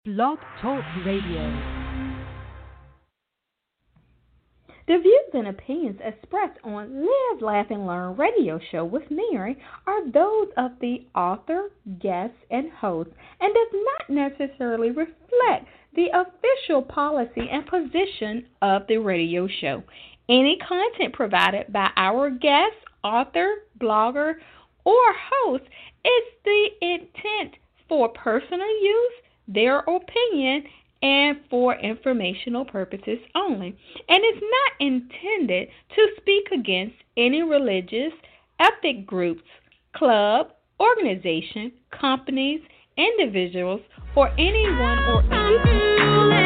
Blog Talk Radio. The views and opinions expressed on Live, Laugh, and Learn radio show with Mary are those of the author, guests, and host, and does not necessarily reflect the official policy and position of the radio show. Any content provided by our guest, author, blogger, or host is the intent for personal use, their opinion, and for informational purposes only, and is not intended to speak against any religious, ethnic groups, club, organization, companies, individuals, or anyone or anything.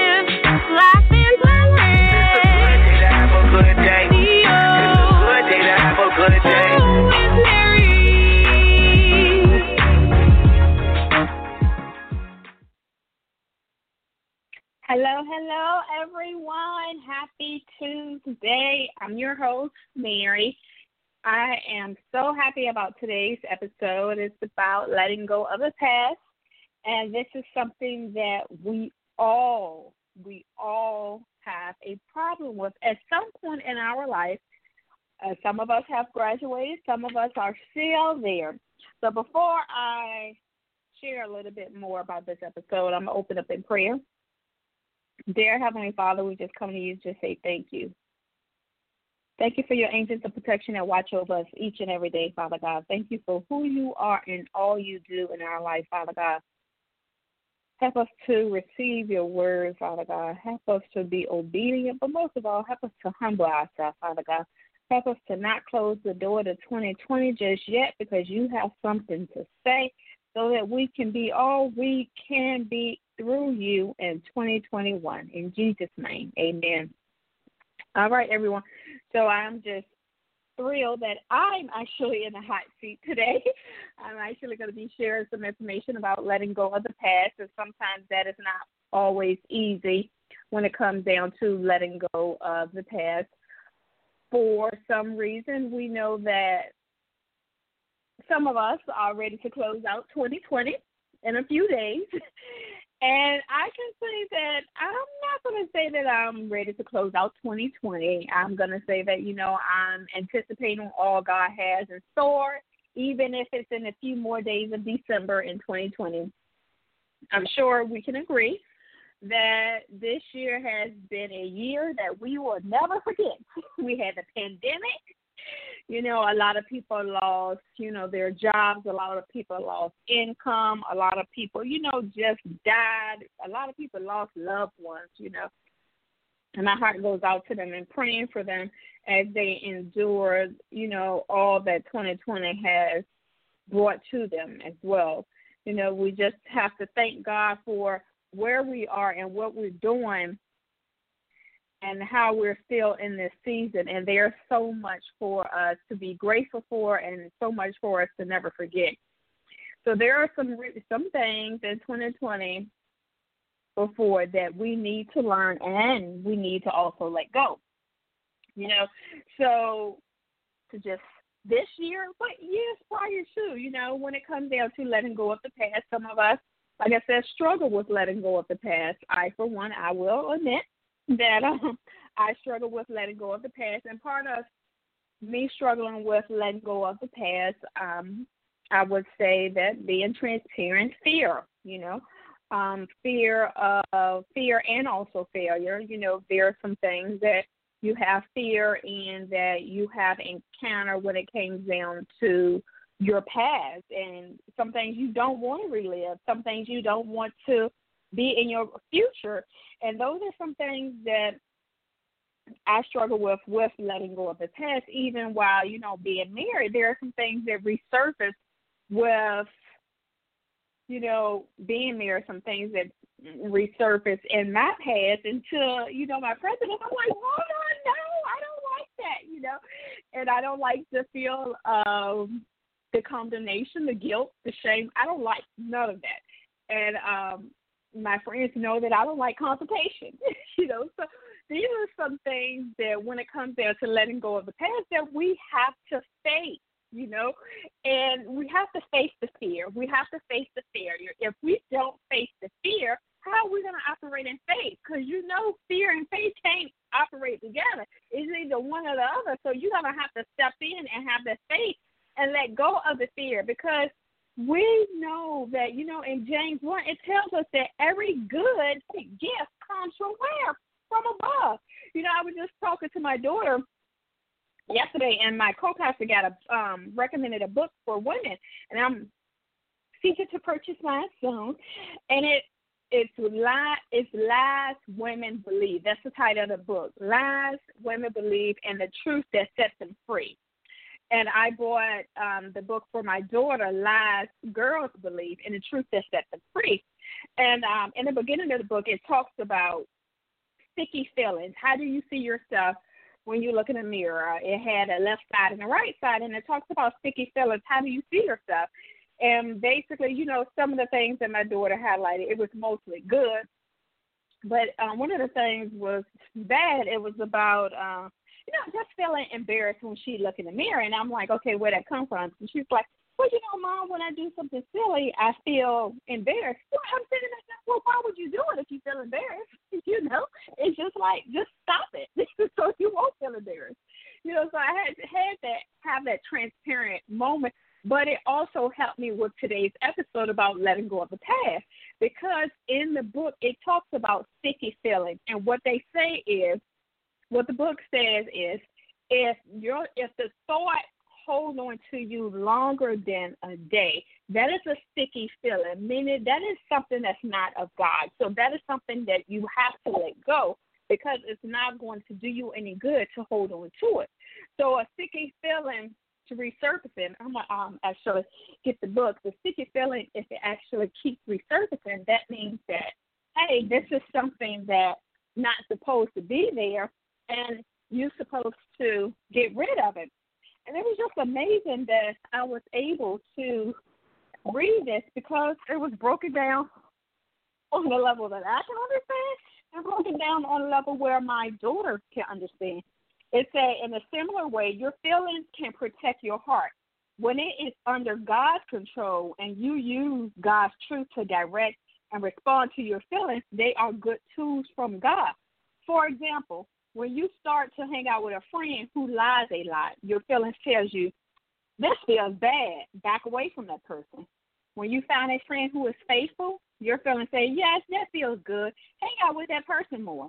Hello, everyone. Happy Tuesday. I'm your host, Mary. I am so happy about today's episode. It's about letting go of the past, and this is something that we all have a problem with at some point in our life. Some of us have graduated. Some of us are still there. So before I share a little bit more about this episode, I'm going to open up in prayer. Dear Heavenly Father, we just come to you to just say thank you. Thank you for your angels of protection that watch over us each and every day, Father God. Thank you for who you are and all you do in our life, Father God. Help us to receive your word, Father God. Help us to be obedient, but most of all, help us to humble ourselves, Father God. Help us to not close the door to 2020 just yet, because you have something to say, so that we can be all we can be through you in 2021. In Jesus' name, amen. All right, everyone. So I'm just thrilled that I'm actually in the hot seat today. I'm actually going to be sharing some information about letting go of the past, and sometimes that is not always easy when it comes down to letting go of the past. For some reason, we know that some of us are ready to close out 2020 in a few days. And I can say that I'm not going to say that I'm ready to close out 2020. I'm going to say that, I'm anticipating all God has in store, even if it's in a few more days of December in 2020. I'm sure we can agree that this year has been a year that we will never forget. We had the pandemic. A lot of people lost, their jobs. A lot of people lost income. A lot of people, just died. A lot of people lost loved ones, And my heart goes out to them and praying for them as they endure, all that 2020 has brought to them as well. We just have to thank God for where we are and what we're doing and how we're still in this season. And there's so much for us to be grateful for and so much for us to never forget. So there are some things in 2020 before that we need to learn and we need to also let go. So to just this year, but years prior to, when it comes down to letting go of the past, some of us, like I said, struggle with letting go of the past. For one, I will admit that I struggle with letting go of the past, and part of me struggling with letting go of the past, I would say that being transparent, fear, fear and also failure. There are some things that you have fear in that you have encountered when it comes down to your past, and some things you don't want to relive, some things you don't want to be in your future. And those are some things that I struggle with letting go of the past. Even while, being married, there are some things that resurface with, being married, some things that resurface in my past until, my present. I'm like, hold on, no, I don't like that, and I don't like the feel of the condemnation, the guilt, the shame. I don't like none of that. And my friends know that I don't like constipation, so these are some things that when it comes down to letting go of the past that we have to face, you know, and we have to face the fear. We have to face the failure. If we don't face the fear, how are we going to operate in faith? Because you know fear and faith can't operate together. It's either one or the other. So you're going to have to step in and have the faith and let go of the fear, because we know that, you know, in James 1, it tells us that every good gift comes from where? From above. You know, I was just talking to my daughter yesterday, and my co-pastor got recommended a book for women, and I'm seeking to purchase mine soon. And it's Lies Women Believe. That's the title of the book. Lies Women Believe and the Truth That Sets Them Free. And I bought the book for my daughter, Lies Girls Believe and the Truth That Sets Them Free. And in the beginning of the book, it talks about sticky feelings. How do you see yourself when you look in a mirror? It had a left side and a right side, and it talks about sticky feelings. How do you see yourself? And basically, you know, some of the things that my daughter highlighted, it was mostly good. But one of the things was bad. It was about, you know, just feeling embarrassed when she looked in the mirror. And I'm like, okay, where'd that come from? And she's like, well, you know, Mom, when I do something silly, I feel embarrassed. Well, I'm thinking, well, why would you do it if you feel embarrassed? You know, it's just like, just stop it so you won't feel embarrassed. You know, so I had to have that transparent moment. But it also helped me with today's episode about letting go of the past, because in the book it talks about sticky feelings, and what they say is, what the book says is, if the thought hold on to you longer than a day, that is a sticky feeling, meaning that is something that's not of God. So that is something that you have to let go, because it's not going to do you any good to hold on to it. So a sticky feeling to resurfacing, I'm going to actually get the book. The sticky feeling, if it actually keeps resurfacing, that means that, hey, this is something that's not supposed to be there, and you're supposed to get rid of it. And it was just amazing that I was able to read this, because it was broken down on a level that I can understand, and broken down on a level where my daughter can understand. It said, in a similar way, your feelings can protect your heart. When it is under God's control and you use God's truth to direct and respond to your feelings, they are good tools from God. For example, when you start to hang out with a friend who lies a lot, your feelings tells you, this feels bad. Back away from that person. When you find a friend who is faithful, your feelings say, yes, that feels good. Hang out with that person more.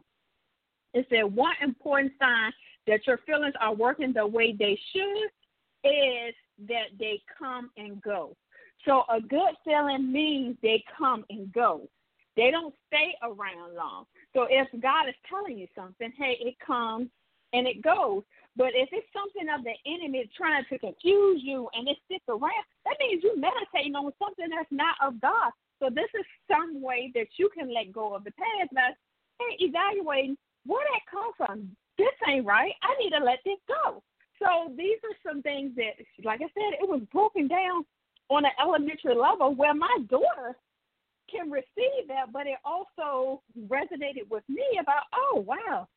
It said one important sign that your feelings are working the way they should is that they come and go. So a good feeling means they come and go. They don't stay around long. So if God is telling you something, hey, it comes and it goes. But if it's something of the enemy trying to confuse you and it sticks around, that means you're meditating on something that's not of God. So this is some way that you can let go of the past. Now, hey, evaluating where that come from. This ain't right. I need to let this go. So these are some things that, like I said, it was broken down on an elementary level where my daughter can receive that, but it also resonated with me about, oh, wow.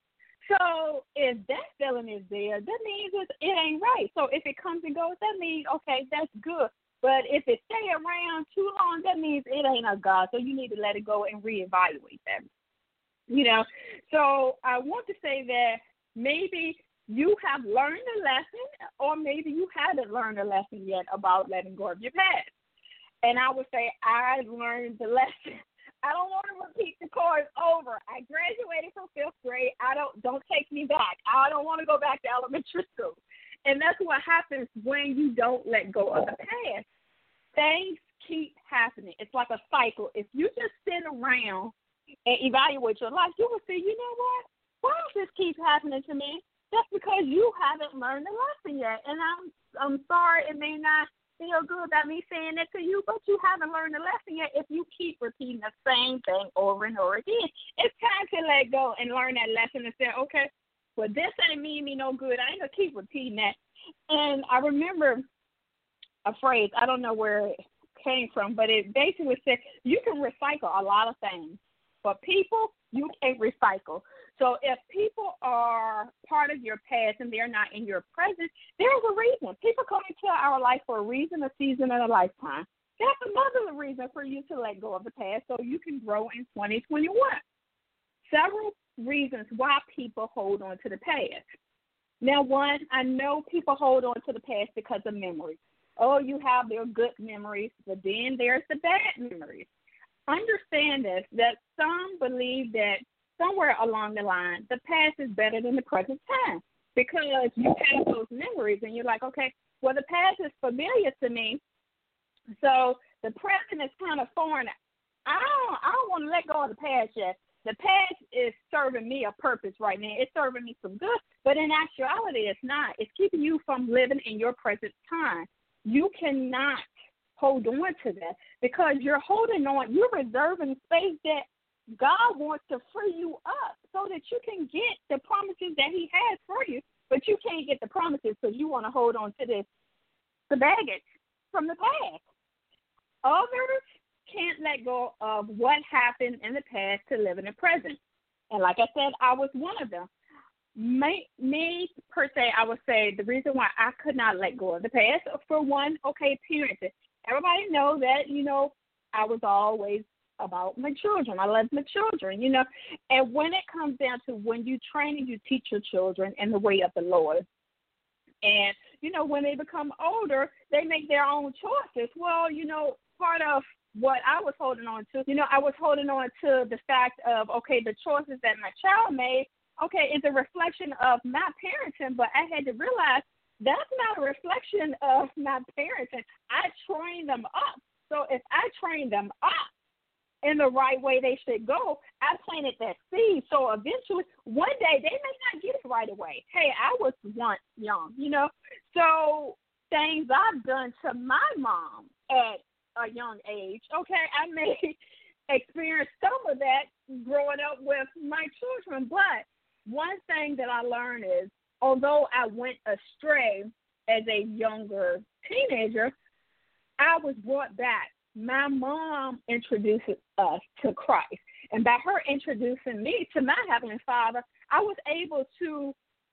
So if that feeling is there, that means it ain't right. So if it comes and goes, that means, okay, that's good. But if it stay around too long, that means it ain't of God. So you need to let it go and reevaluate that. You know, so I want to say that maybe you have learned a lesson, or maybe you haven't learned a lesson yet about letting go of your past. And I would say I learned the lesson. I don't want to repeat the course over. I graduated from 5th grade. Don't take me back. I don't want to go back to elementary school. And that's what happens when you don't let go of the past. Things keep happening. It's like a cycle. If you just sit around and evaluate your life, you will see, you know what? Why does this keep happening to me? That's because you haven't learned the lesson yet. And I'm sorry, it may not feel good about me saying that to you, but you haven't learned the lesson yet if you keep repeating the same thing over and over again. It's time to let go and learn that lesson and say, okay, well, this ain't mean me no good. I ain't going to keep repeating that. And I remember a phrase, I don't know where it came from, but it basically said you can recycle a lot of things, for people, you can't recycle. So if people are part of your past and they're not in your present, there's a reason. People come into our life for a reason, a season, and a lifetime. That's another reason for you to let go of the past so you can grow in 2021. Several reasons why people hold on to the past. Now, one, I know people hold on to the past because of memories. Oh, you have their good memories, but then there's the bad memories. Understand this, that some believe that somewhere along the line, the past is better than the present time because you have those memories and you're like, okay, well, the past is familiar to me, so the present is kind of foreign. I don't want to let go of the past yet. The past is serving me a purpose right now. It's serving me some good, but in actuality, it's not. It's keeping you from living in your present time. You cannot hold on to that because you're holding on. You're reserving space that God wants to free you up so that you can get the promises that he has for you, but you can't get the promises because you want to hold on to the baggage from the past. Others can't let go of what happened in the past to live in the present. And like I said, I was one of them. Me, per se, I would say the reason why I could not let go of the past, for one, okay, parenting. Everybody knows that, I was always about my children. I love my children, And when it comes down to when you train and you teach your children in the way of the Lord, and, when they become older, they make their own choices. Well, part of what I was holding on to, I was holding on to the fact of, okay, the choices that my child made, okay, is a reflection of my parenting, but I had to realize that's not a reflection of my parenting. I trained them up. So if I train them up in the right way they should go, I planted that seed. So eventually, one day, they may not get it right away. Hey, I was once young, So things I've done to my mom at a young age, okay, I may experience some of that growing up with my children. But one thing that I learned is, although I went astray as a younger teenager, I was brought back. My mom introduced us to Christ. And by her introducing me to my Heavenly Father, I was able to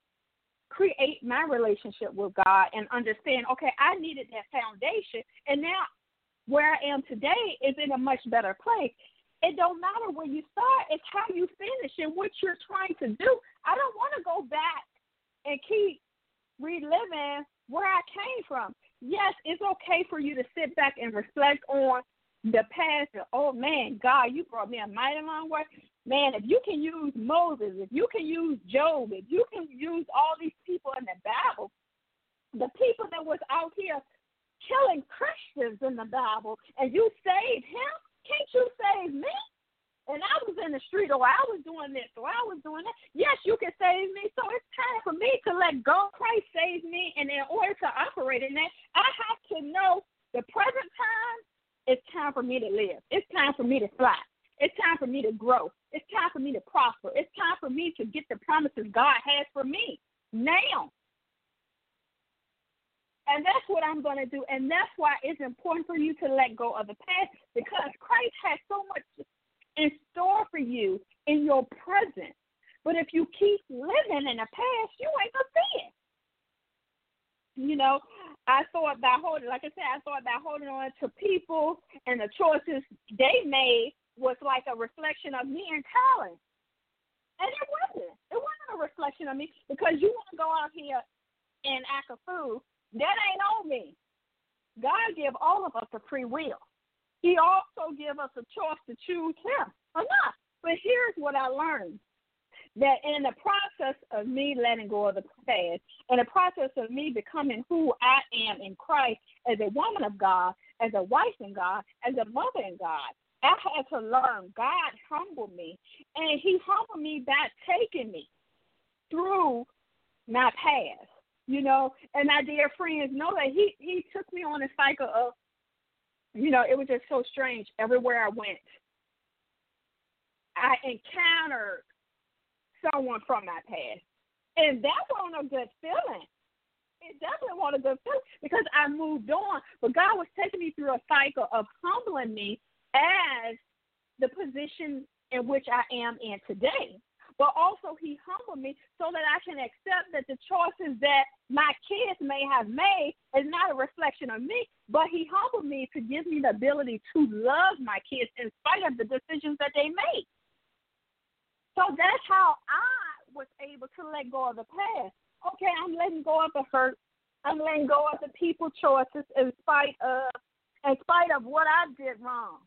create my relationship with God and understand, okay, I needed that foundation. And now where I am today is in a much better place. It don't matter where you start, it's how you finish and what you're trying to do. I don't want to go back and keep reliving where I came from. Yes, it's okay for you to sit back and reflect on the past. Oh, man, God, you brought me a mighty long way. Man, if you can use Moses, if you can use Job, if you can use all these people in the Bible, the people that was out here killing Christians in the Bible, and you saved him, can't you save me? And I was in the street, or I was doing this, or I was doing that. Yes, you can save me. So it's time for me to let go. Christ saved me, and in order to operate in that, I have to know the present time. It's time for me to live. It's time for me to fly. It's time for me to grow. It's time for me to prosper. It's time for me to get the promises God has for me now. And that's what I'm going to do. And that's why it's important for you to let go of the past, because Christ has so much in store for you in your present. But if you keep living in the past, you ain't going to see it. I thought by holding on to people and the choices they made was like a reflection of me and talent. And it wasn't. It wasn't a reflection of me, because you want to go out here and act a fool. That ain't on me. God give all of us a free will. He also give us a choice to choose him or not. But here's what I learned. That in the process of me letting go of the past, in the process of me becoming who I am in Christ as a woman of God, as a wife in God, as a mother in God, I had to learn. God humbled me, and he humbled me by taking me through my past, and my dear friends know that he took me on a cycle of, it was just so strange. Everywhere I went, I encountered someone from my past. And that wasn't a good feeling. It definitely wasn't a good feeling, because I moved on. But God was taking me through a cycle of humbling me as the position in which I am in today. But also he humbled me so that I can accept that the choices that my kids may have made is not a reflection of me, but he humbled me to give me the ability to love my kids in spite of the decisions that they made. So that's how I was able to let go of the past. Okay, I'm letting go of the hurt. I'm letting go of the people choices in spite of what I did wrong.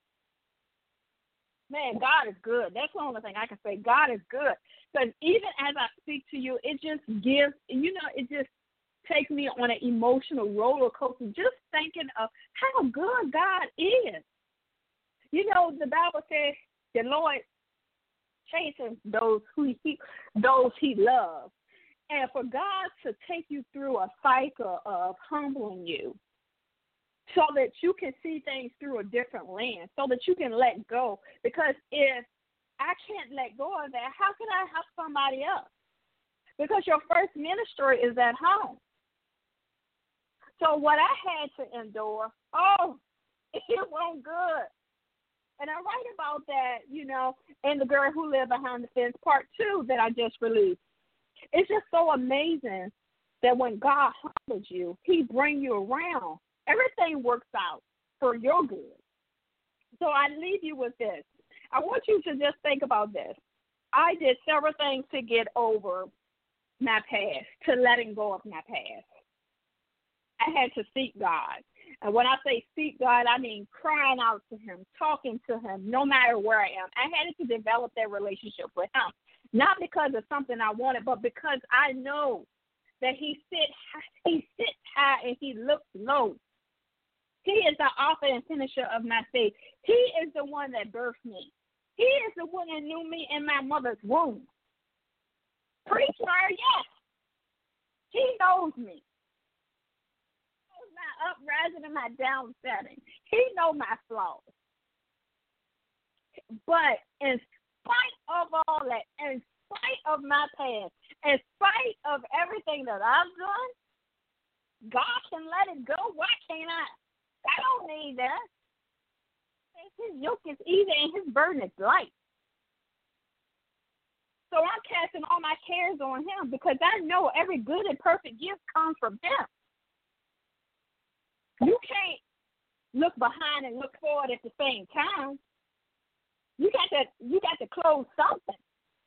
Man, God is good. That's the only thing I can say. God is good. Because even as I speak to you, it just gives, it just takes me on an emotional roller coaster just thinking of how good God is. The Bible says the Lord chasing those he loves. And for God to take you through a cycle of humbling you so that you can see things through a different lens, so that you can let go. Because if I can't let go of that, how can I help somebody else? Because your first ministry is at home. So what I had to endure, it wasn't good. And I write about that, in The Girl Who Lived Behind the Fence Part 2 that I just released. It's just so amazing that when God humbles you, he brings you around. Everything works out for your good. So I leave you with this. I want you to just think about this. I did several things to get over my past, to letting go of my past. I had to seek God. And when I say seek God, I mean crying out to him, talking to him, no matter where I am. I had to develop that relationship with him, not because of something I wanted, but because I know that he sits high and he looks low. He is the author and finisher of my faith. He is the one that birthed me. He is the one that knew me in my mother's womb. Preacher, yes. He knows me. He knows my uprising and my downsetting. He knows my flaws. But in spite of all that, in spite of my past, in spite of everything that I've done, God can let it go. Why can't I? I don't need that. His yoke is easy and his burden is light. So I'm casting all my cares on him because I know every good and perfect gift comes from him. You can't look behind and look forward at the same time. You got to close something.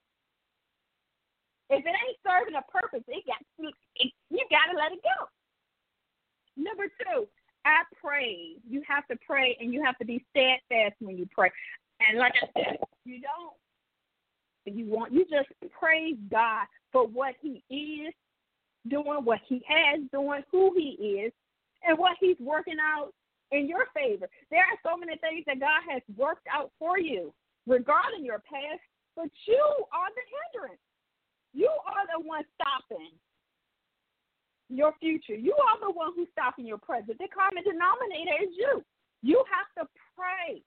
If it ain't serving a purpose, you got to let it go. Number 2, I pray. You have to pray, and you have to be steadfast when you pray. And like I said, you just praise God for what he is doing, what he has doing, who he is, and what he's working out in your favor. There are so many things that God has worked out for you regarding your past, but you are the hindrance. You are the one stopping your future. You are the one who's stopping your present. The common denominator is you. You have to pray.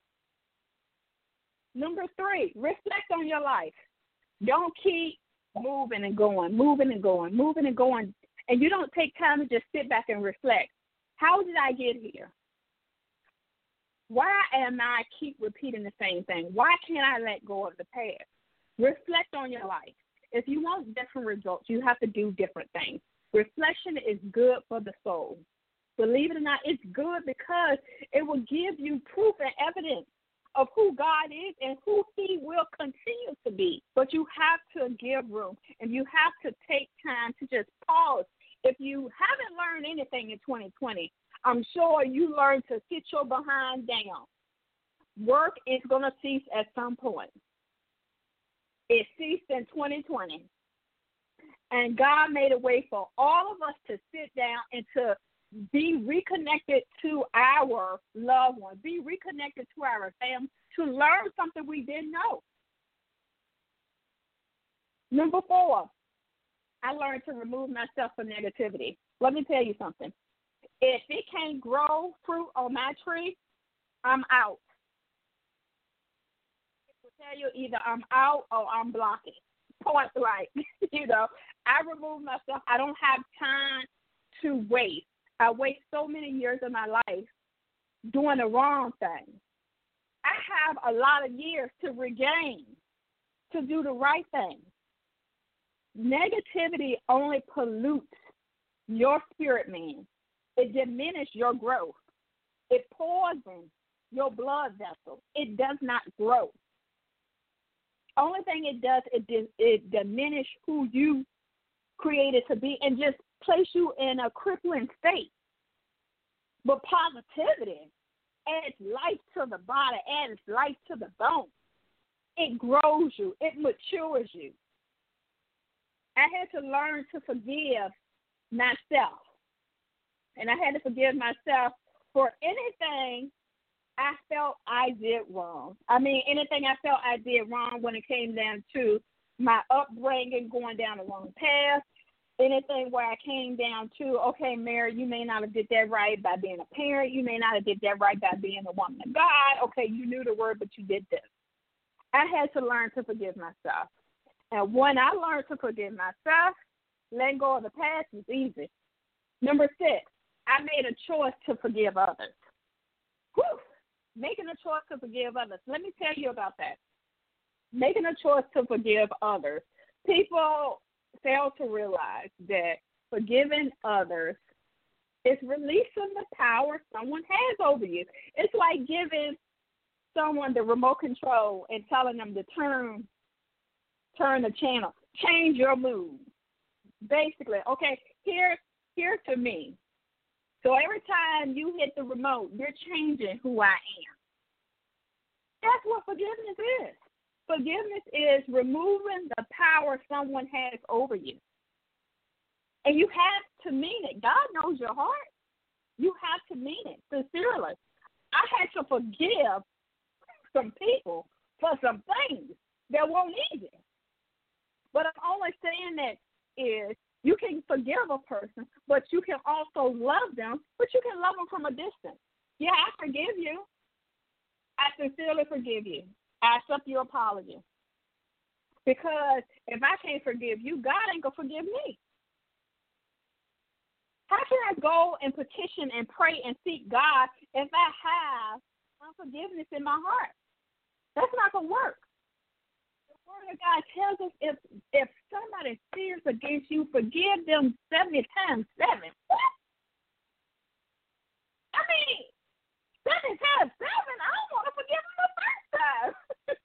Number 3, reflect on your life. Don't keep moving and going, and you don't take time to just sit back and reflect. How did I get here? Why am I keep repeating the same thing? Why can't I let go of the past? Reflect on your life. If you want different results, you have to do different things. Reflection is good for the soul. Believe it or not, it's good because it will give you proof and evidence of who God is and who he will continue to be. But you have to give room, and you have to take time to just pause. If you haven't learned anything in 2020, I'm sure you learned to sit your behind down. Work is going to cease at some point. It ceased in 2020. And God made a way for all of us to sit down and to be reconnected to our loved ones, be reconnected to our family, to learn something we didn't know. Number 4, I learned to remove myself from negativity. Let me tell you something. If it can't grow fruit on my tree, I'm out. It will tell you either I'm out or I'm blocking. Point blank. I remove myself. I don't have time to waste. I waste so many years of my life doing the wrong thing. I have a lot of years to regain, to do the right thing. Negativity only pollutes your spirit, man. It diminishes your growth. It poisons your blood vessel. It does not grow. Only thing it does, it diminishes who you created to be and just place you in a crippling state. But positivity adds life to the body, adds life to the bone. It grows you. It matures you. I had to learn to forgive myself. And I had to forgive myself for anything I felt I did wrong. I mean, anything I felt I did wrong when it came down to my upbringing, going down the wrong path, anything where I came down to, okay, Mary, you may not have did that right by being a parent. You may not have did that right by being a woman of God. Okay, you knew the word, but you did this. I had to learn to forgive myself. And when I learned to forgive myself, letting go of the past was easy. Number 6, I made a choice to forgive others. Whew. Making a choice to forgive others. Let me tell you about that. Making a choice to forgive others. People fail to realize that forgiving others is releasing the power someone has over you. It's like giving someone the remote control and telling them to turn the channel, change your mood. Basically, okay, here to me. So every time you hit the remote, you're changing who I am. That's what forgiveness is. Forgiveness is removing the power someone has over you. And you have to mean it. God knows your heart. You have to mean it sincerely. I had to forgive some people for some things that weren't easy. But I'm only saying that is you can forgive a person, but you can also love them, but you can love them from a distance. Yeah, I forgive you. I sincerely forgive you. I accept your apology. Because if I can't forgive you, God ain't going to forgive me. How can I go and petition and pray and seek God if I have unforgiveness in my heart? That's not going to work. The Word of God tells us if somebody sins against you, forgive them 70 times 7. What? I mean, 7 times 7, I don't want to forgive them the first time.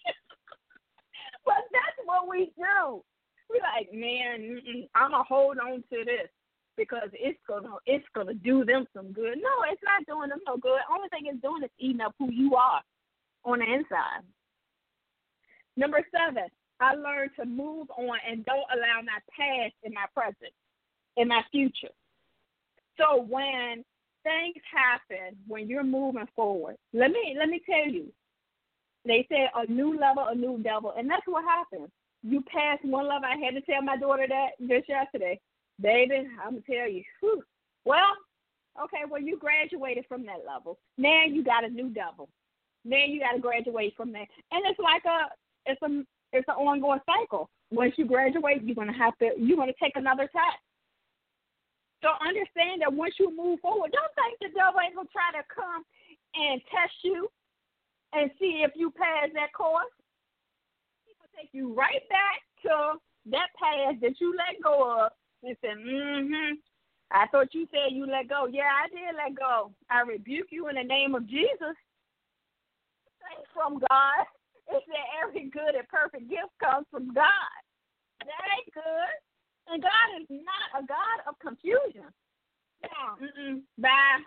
But that's what we do. We're like, man, I'm going to hold on to this because it's gonna do them some good. No, it's not doing them no good. Only thing it's doing is eating up who you are on the inside. Number 7, I learned to move on and don't allow my past in my present, in my future. So when things happen, when you're moving forward, let me tell you, they say a new level, a new devil, and that's what happens. You pass one level. I had to tell my daughter that just yesterday. Baby, I'm going to tell you, whew. Well, okay, well, you graduated from that level. Now you got a new level. Now you got to graduate from that. And it's like it's an ongoing cycle. Once you graduate, you're going to take another test. So understand that once you move forward, don't think the devil ain't going to try to come and test you and see if you pass that course. He will take you right back to that path that you let go of and say, I thought you said you let go. Yeah, I did let go. I rebuke you in the name of Jesus. Thanks from God. It said every good and perfect gift comes from God. That ain't good. And God is not a God of confusion. No, bye.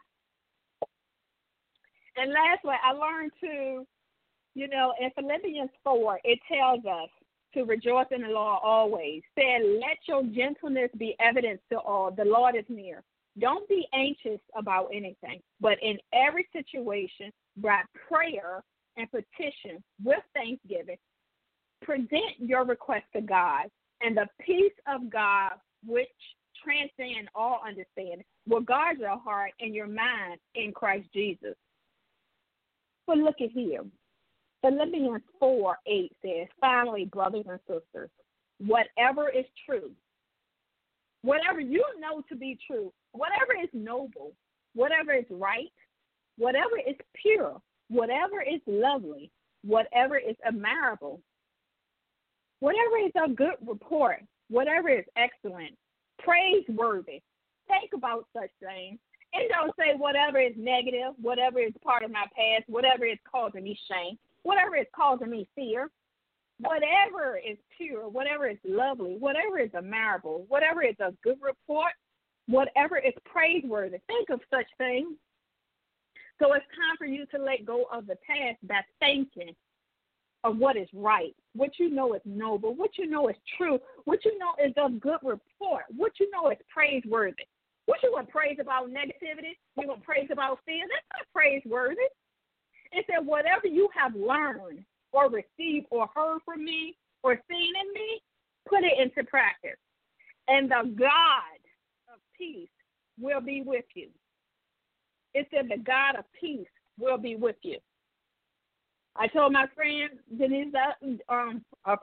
And lastly, I learned to, in Philippians 4, it tells us to rejoice in the Lord always. Said, let your gentleness be evident to all. The Lord is near. Don't be anxious about anything, but in every situation, by prayer and petition with thanksgiving, present your request to God, and the peace of God, which transcends all understanding, will guard your heart and your mind in Christ Jesus. But look at here. Philippians 4:8 says, finally, brothers and sisters, whatever is true, whatever you know to be true, whatever is noble, whatever is right, whatever is pure, whatever is lovely, whatever is admirable, whatever is a good report, whatever is excellent, praiseworthy. Think about such things. And don't say whatever is negative, whatever is part of my past, whatever is causing me shame, whatever is causing me fear, whatever is pure, whatever is lovely, whatever is admirable, whatever is a good report, whatever is praiseworthy. Think of such things. So it's time for you to let go of the past by thinking of what is right, what you know is noble, what you know is true, what you know is a good report, what you know is praiseworthy. What you want to praise about negativity? You want to praise about fear? That's not praiseworthy. It said whatever you have learned or received or heard from me or seen in me, put it into practice. And the God of peace will be with you. It said the God of peace will be with you. I told my friend Denise that I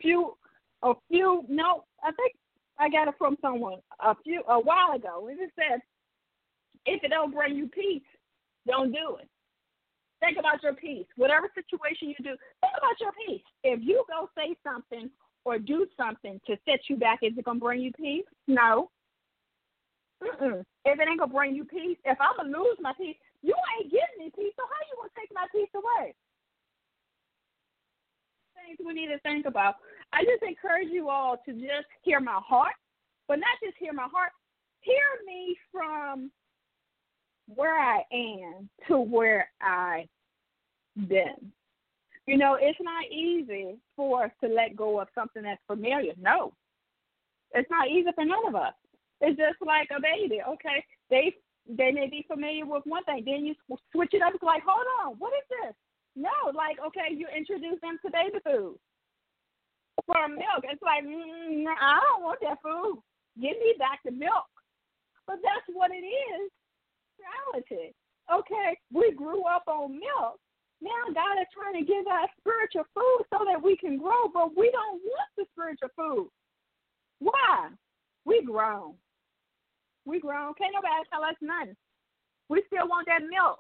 think I got it from someone a while ago. And it said, if it don't bring you peace, don't do it. Think about your peace. Whatever situation you do, think about your peace. If you go say something or do something to set you back, is it going to bring you peace? No. If it ain't going to bring you peace, if I'm going to lose my peace, you ain't giving me peace, so how you going to take my peace away? Things we need to think about. I just encourage you all to just hear my heart, but not just hear my heart. Hear me from where I am to where I've been. You know, it's not easy for us to let go of something that's familiar. No, it's not easy for none of us. It's just like a baby. Okay, they may be familiar with one thing, then you switch it up. It's like, hold on, what is this? No, like, okay, you introduce them to baby food. For milk, it's like, I don't want that food. Give me back the milk. But that's what it is, reality. Okay, we grew up on milk. Now God is trying to give us spiritual food so that we can grow, but we don't want the spiritual food. Why? We grown. Can't nobody tell us nothing. We still want that milk.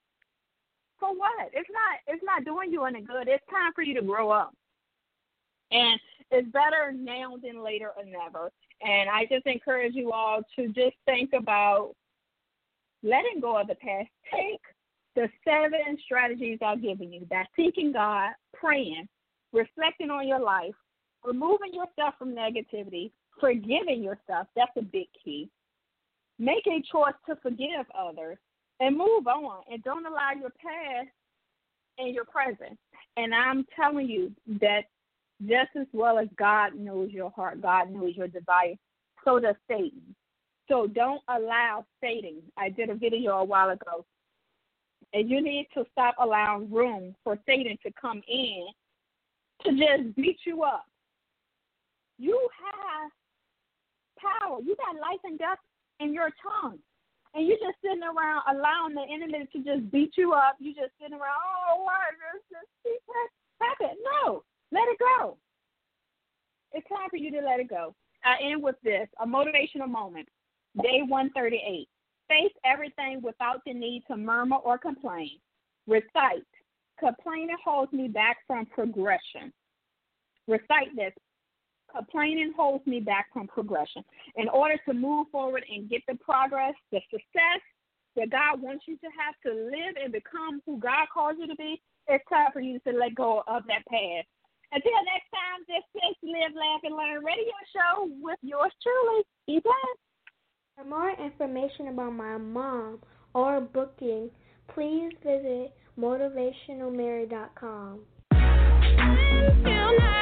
For what? It's not doing you any good. It's time for you to grow up. And it's better now than later or never. And I just encourage you all to just think about letting go of the past. Take the 7 strategies I've given you. That's seeking God, praying, reflecting on your life, removing yourself from negativity, forgiving yourself. That's a big key. Make a choice to forgive others and move on. And don't allow your past and your present. And I'm telling you that just as well as God knows your heart, God knows your desire, so does Satan. So don't allow Satan. I did a video a while ago. And you need to stop allowing room for Satan to come in to just beat you up. You have power. You got life and death in your tongue. And you're just sitting around allowing the enemy to just beat you up. You just sitting around, why does this keep happening? No, let it go. It's time for you to let it go. I end with this, a motivational moment. Day 138. Face everything without the need to murmur or complain. Recite. Complaining holds me back from progression. Recite this. Complaining holds me back from progression. In order to move forward and get the progress, the success that God wants you to have to live and become who God calls you to be, it's time for you to let go of that past. Until next time, this is Live, Laugh, and Learn radio show with yours truly. Be blessed. For more information about my mom or booking, please visit motivationalmary.com.